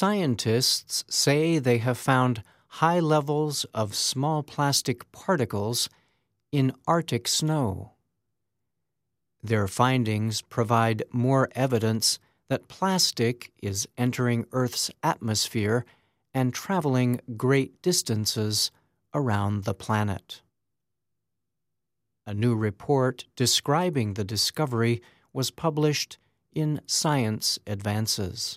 Scientists say they have found high levels of small plastic particles in Arctic snow. Their findings provide more evidence that plastic is entering Earth's atmosphere and traveling great distances around the planet. A new report describing the discovery was published in Science Advances.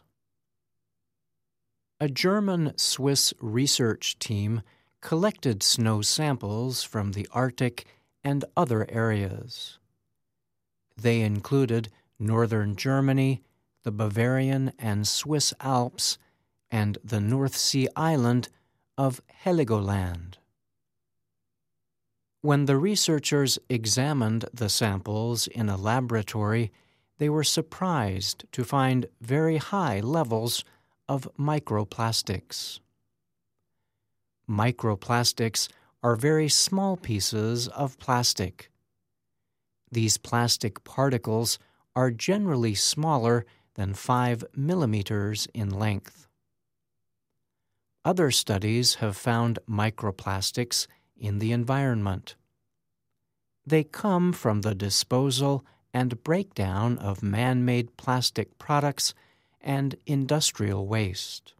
A German-Swiss research team collected snow samples from the Arctic and other areas. They included northern Germany, the Bavarian and Swiss Alps, and the North Sea island of Heligoland. When the researchers examined the samples in a laboratory, they were surprised to find very high levels of microplastics. Microplastics are very small pieces of plastic. These plastic particles are generally smaller than 5 millimeters in length. Other studies have found microplastics in the environment. They come from the disposal and breakdown of man-made plastic products and industrial waste.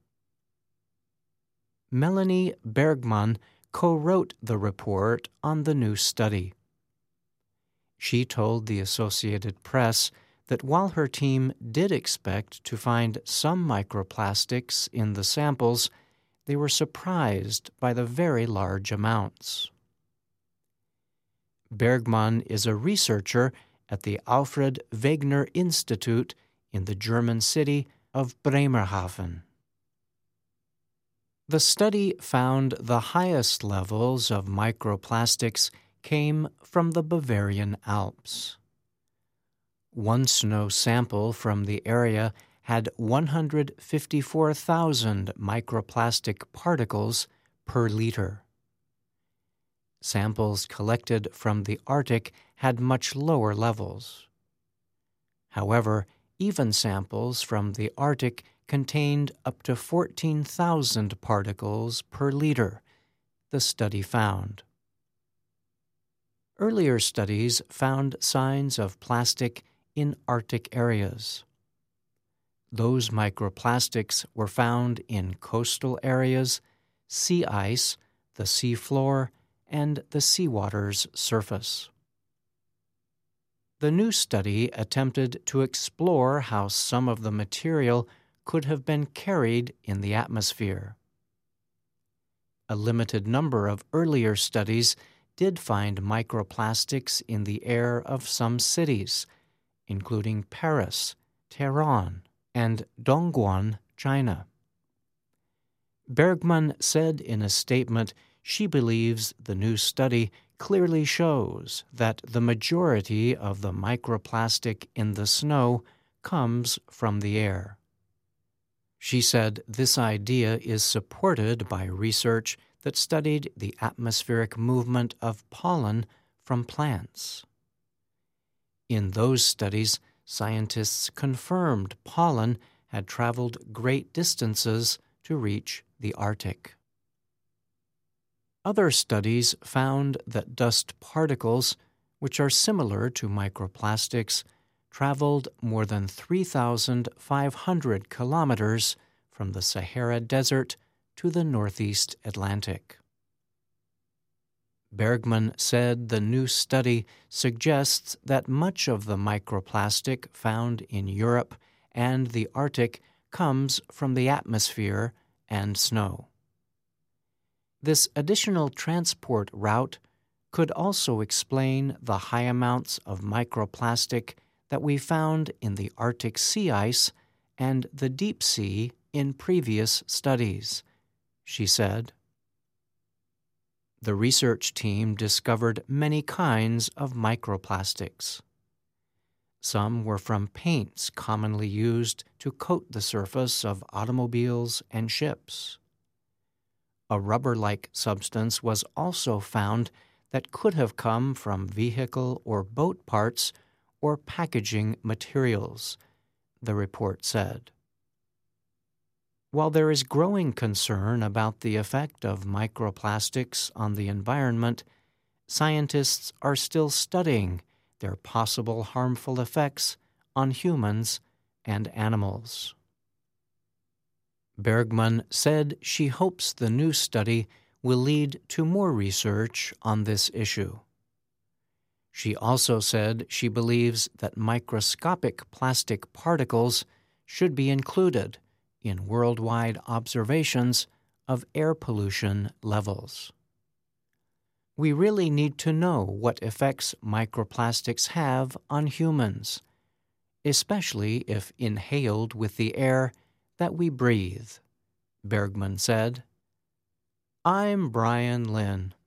Melanie Bergman co-wrote the report on the new study. She told the Associated Press that while her team did expect to find some microplastics in the samples, they were surprised by the very large amounts. Bergman is a researcher at the Alfred Wegener Institute in the German city of Bremerhaven. The study found the highest levels of microplastics came from the Bavarian Alps. One snow sample from the area had 154,000 microplastic particles per liter. Samples collected from the Arctic had much lower levels. However, even samples from the Arctic contained up to 14,000 particles per liter, the study found. Earlier studies found signs of plastic in Arctic areas. Those microplastics were found in coastal areas, sea ice, the sea floor, and the seawater's surface. The new study attempted to explore how some of the material could have been carried in the atmosphere. A limited number of earlier studies did find microplastics in the air of some cities, including Paris, Tehran, and Dongguan, China. Bergman said in a statement she believes the new study clearly shows that the majority of the microplastic in the snow comes from the air. She said this idea is supported by research that studied the atmospheric movement of pollen from plants. In those studies, scientists confirmed pollen had traveled great distances to reach the Arctic. Other studies found that dust particles, which are similar to microplastics, traveled more than 3,500 kilometers from the Sahara Desert to the Northeast Atlantic. Bergman said the new study suggests that much of the microplastic found in Europe and the Arctic comes from the atmosphere and snow. This additional transport route could also explain the high amounts of microplastic that we found in the Arctic sea ice and the deep sea in previous studies, she said. The research team discovered many kinds of microplastics. Some were from paints commonly used to coat the surface of automobiles and ships. A rubber-like substance was also found that could have come from vehicle or boat parts or packaging materials, the report said. While there is growing concern about the effect of microplastics on the environment, scientists are still studying their possible harmful effects on humans and animals. Bergman said she hopes the new study will lead to more research on this issue. She also said she believes that microscopic plastic particles should be included in worldwide observations of air pollution levels. We really need to know what effects microplastics have on humans, especially if inhaled with the air that we breathe, Bergman said. I'm Brian Lynn.